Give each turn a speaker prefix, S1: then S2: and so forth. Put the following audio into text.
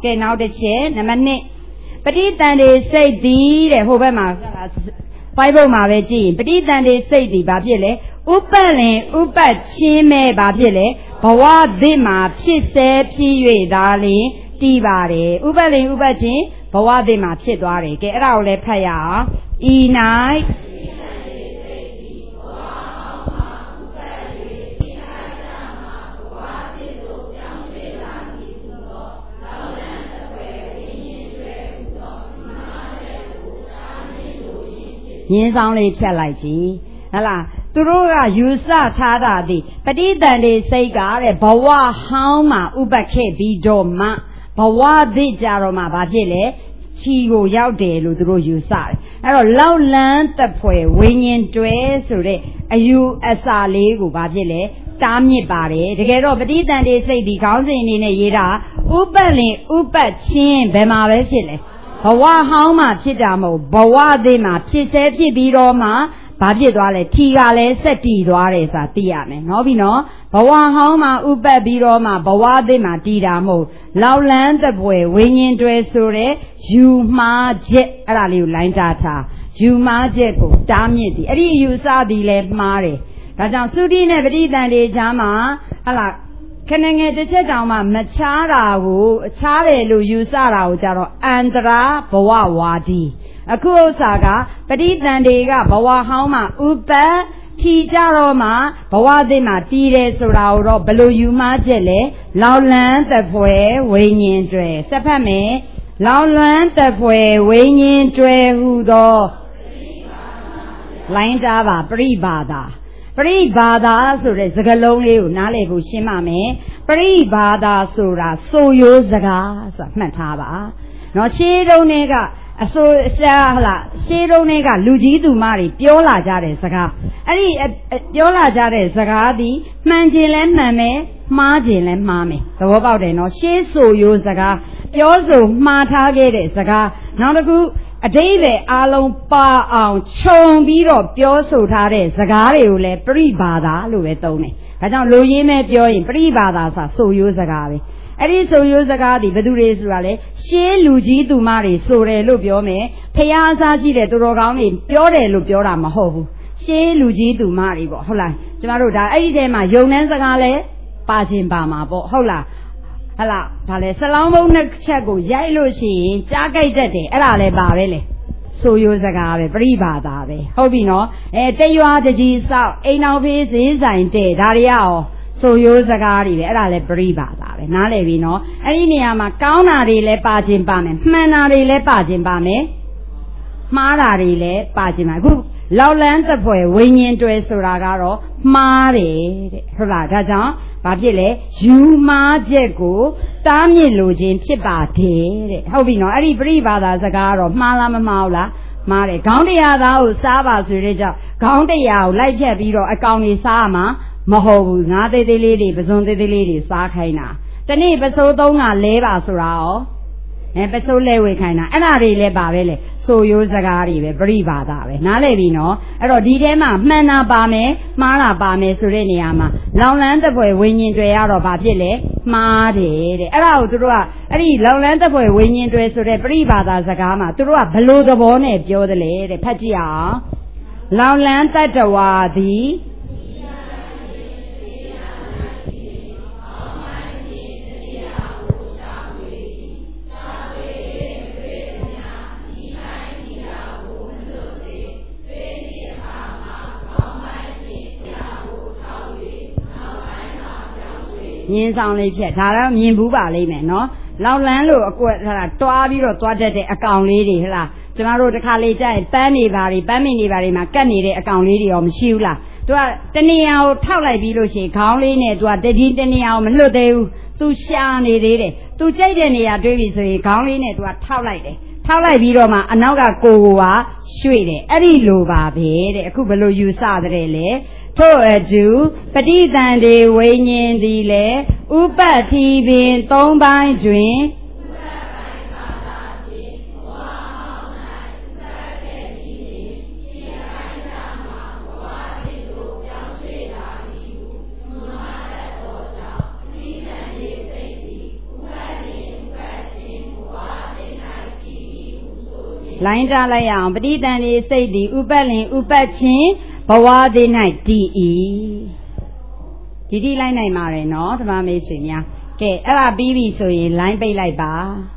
S1: ကဲနောက်တစ်ချက်နံပါတ်1ပဋိသန္ဓေစိတ်သည်တဲ့ဟိုဘက်မှာဖိုက်ဘုတ်မှာပဲကြည့်ရင်ပဋိသန္ဓေစိတ်သည်ဘာဖြစ်လဲဥပတ်လင်ဥပတ်ချင်းမဲ့ဘာဖြစ်လဲဘဝသစ်မှာဖြစ်စေဖြစ်၍သာလျှင်တည်ပါတယ်ဥပတ်လင်ဥပတ်ချင်းဘဝသစ်မှာဖြစ်သွားတယ်ကဲအဲ့ဒါကိုလည်းဖတ်ရအောင်ဤ၌ရင်းဆောင်လေးဖြတ်လိုက်ကြည့်ဟလားသူတို့ကယူဆထားတာဒီပဋိသန္ဓေစိတ်ကတဲ့ဘဝဟောင်းမှာဥပတ်ခဲ့ပြီးတော့မှဘဝသစ်ကြတော့မှဘာဖြစ်လဲခြီကိုရောက်တယ်လို့သူတို့ယူဆတယ်အဲ့တော့လောက်လန်းသက်ဖွယ်ဝိညာဉ်တွဲဆိုတဲ့အယူအဆလေးကိုဘာဖြစ်လဲတားမြစ်ပါတယ်တကယ်တော့ပဋိသန္ဓေစိတ်ဒီခေါင်းစဉ်အနေနဲ့ရေးတာဥပတ်လင်ဥပတ်ချင်းဘယ်မှာပဲဖြစ်လဲဘဝဟောင်းမှာဖြစ်တာမဟုတ်ဘဝသစ်မှာဖြစ်စေဖြစ်ပြီးတော့မှဘာဖြစ်သွားလဲထီကလည်းဆက်တည်သွားတယ်ဆိုတာသိရမယ်နော်ပြီနော်ဘဝဟောင်းမှာဥပတ်ပြီးတော့မှဘဝသစ်မှာတည်တာမဟုတ်လောက်လန်းသက်ပွယ်ဝိညာဉ်တွဲဆိုတဲ့ယူမှားချက်အဲ့ဒါလေးကိုလိုင်းတာထားယူမှားချက်ကိုတားမြစ်သည်အဲ့ဒီယူဆသည်လည်းမှားတယ်ဒါကြောင့်သုတိနဲ့ပဋိသန္ဓေကြားမှာဟလာခဏငယ်တစ်ချက်တောင်မှမချားတာကိုချားတယ်လို့ယူဆတာကိုကြတော့အန္တရာဘဝဝါဒီအခုဥစ္စာကပဋိသန္ဓေကဘဝဟောင်းမှာဥပတ်ထီကြတော့မှဘဝသစ်မှာတည်တယ်ဆိုတာကိုတော့ဘယ်လိုယူမှချက်လဲလောင်လန်းသက်ဖွယ်ဝိညာဉ်တွဲစက်ဖတ်မယ်လောင်လန်းသက်ဖွယ်ဝိညာဉ်တွဲဟူသောလိုင်းတာပါပရိပါဒပရိဘာသာဆိုတဲ့စကားလုံးလေးကိုနားလည်ဖို့ရှင်းပါမယ်ပရိဘာသာဆိုတာဆိုရိုးစကားဆိုတာမှတ်ထားပါနော်ရှင်းတုံးတွေကအဆိုအစားဟလားရှင်းတုံးတွေကလူကြီးသူမတွေပြောလာကြတဲ့စကားအဲ့ဒီပြောလာကြတဲ့စကားသည်မှန်ခြင်းလဲမှန်မယ်မှားခြင်းလဲမှားမယ်သဘောပေါက်တယ်နော်ရှင်းဆိုရိုးစကားပြောဆိုမှားထားခဲ့တဲ့စကားနောက်တစ်ခုအတိတ်ပဲအားလုံးပါအောင်ခြုံပြီးတော့ပြောဆိုထားတဲ့စကားတွေကိုလည်းပရိဘာသာလို့ပဲသုံးတယ်။ဒါကြောင့်လူရင်းမဲ့ပြောရင်ပရိဘာသာဆိုတာဆိုရိုးစကားပဲ။အဲ့ဒီဆိုရိုးစကားဒီဘယ်သူတွေဆိုတာလဲရှင်းလူကြီးသူမတွေဆိုတယ်လို့ပြောမယ်။ဖျားစားရှိတဲ့သူတော်ကောင်းတွေပြောတယ်လို့ပြောတာမဟုတ်ဘူး။ရှင်းလူကြီးသူမတွေပေါ့ဟုတ်လား။ကျမတို့ဒါအဲ့ဒီထဲမှာယုံနှန်းစကားလဲပါခြင်းပါမှာပေါ့ဟုတ်လား။ဟလာဒါလဲစလောင်းဘုံနှစ်ချက်ကိုရိုက်လို့ရှိရင်ကြားကြိုက်တတ်တယ်အဲ့ဒါလဲပါပဲလေဆိုရိုးစကားပဲပရိဘာသာပဲဟုတ်ပြီနော်တရွာတကြီးစောက်အိမ်တော်ဖေးဈေးဆိုင်တဲ့ဒါတွေရောဆိုရိုးစကားတွေပဲအဲ့ဒါလဲပရိဘာသာပဲနားလည်ပြီနော်အဲ့ဒီနေရာမှာကောင်းတာတွေလဲပါခြင်းပါမယ်မှန်တာတွေလဲပါခြင်းပါမယ်မှားတာတွေလဲပါခြင်းပါအခုလောက်လန်းသက်ဖွယ်ဝိညာဉ်တွဲဆိုတာကတော့မှားတယ်တဲ့ဟုတ်လားဒါကြောင့်ဘာဖြစ်လဲယူမှားချက်ကိုတားမြစ်လိုခြင်းဖြစ်ပါတယ်တဲ့ဟုတ်ပြီနော်အဲ့ဒီပရိဘာသာစကားကတော့မှားလားမမှားဘူးလားမှားတယ်ခေါင်းတရားသားကိုစားပါဆိုတဲ့ကြောင့်ခေါင်းတရားကိုလိုက်ဖြတ်ပြီးတော့အကောင်ကြီးစားမှာမဟုတ်ဘူးငါးသေးသေးလေးတွေပစုံသေးသေးလေးတွေစားခိုင်းတာတနေ့ပစိုးသုံးကလဲပါဆိုတာရောပစိုးလဲဝေခိုင်းတာအဲ့ဒါတွေလည်းပါပဲလေဆိုရိုးစကားတွေပဲပရိဘာသာပဲနားလည်ပြီနော်အဲ့တော့ဒီထဲမှာမှန်တာပါမယ်မှားတာပါမယ်ဆိုတဲ့နေရာမှာလောင်လန်းသက်ဖွယ်ဝိညာဉ်တွေရတော့ဘာဖြစ်လဲမှားတယ်တဲ့အဲ့ဒါကိုသူတို့ကအဲ့ဒီလောင်လန်းသက်ဖွယ်ဝိညာဉ်တွေဆိုတဲ့ပရိဘာသာစကားမှာသူတို့ကဘလို့သဘောနဲ့ပြောတယ်လေတဲ့ဖတ်ကြည့်အောင်လောင်လန်းတတ္တဝါသည်မြင်းဆောင်လေးဖြက်ဒါတော့မြင်ဘူးပါလိမ့်မယ်နော်လောက်လန်းလို့အကွက်ဟလာတွားပြီးတော့တွားတတ်တဲ့အကောင်လေးတွေဟလားကျမတို့တစ်ခါလေကြာရင်ပန်းနေပါတွေပန်းမင်နေပါတွေမှာကတ်နေတဲ့အကောင်လေးတွေရောမရှိဘူးလားသူကတနေရာကိုထောက်လိုက်ပြီးလို့ရှိရင်ခေါင်းလေးနဲ့သူကတတိတနေရာကိုမလွတ်သေးဘူးသူရှာနေသေးတယ်သူကြိုက်တဲ့နေရာတွေးပြီဆိုရင်ခေါင်းလေးနဲ့သူကထောက်လိုက်တယ်ထောက်လိုက်ပြီးတော့မှအနောက်ကကိုကရွှေ့တယ်အဲ့ဒီလိုပါပဲတဲ့အခုဘယ်လိုယူဆတဲ့လဲထို့အတူပဋိသန္ဓေဝိညာဉ်သည်လည်းဥပတ်ထီပင်၃ပိုင်းတွင်လိုင်းကြလိုက်ရအောင်ပဋိသန္ဓေစိတ်သည်ဥပတ်လင်ဥပတ်ချင်းဘဝသေး၌တည်၏ဒီတိလိုက်နိုင်ပါတယ်နော်ဓမ္မမိတ်ဆွေများကဲအဲ့ဒါပြီးပြီဆိုရင်လိုင်းပိတ်လိုက်ပါ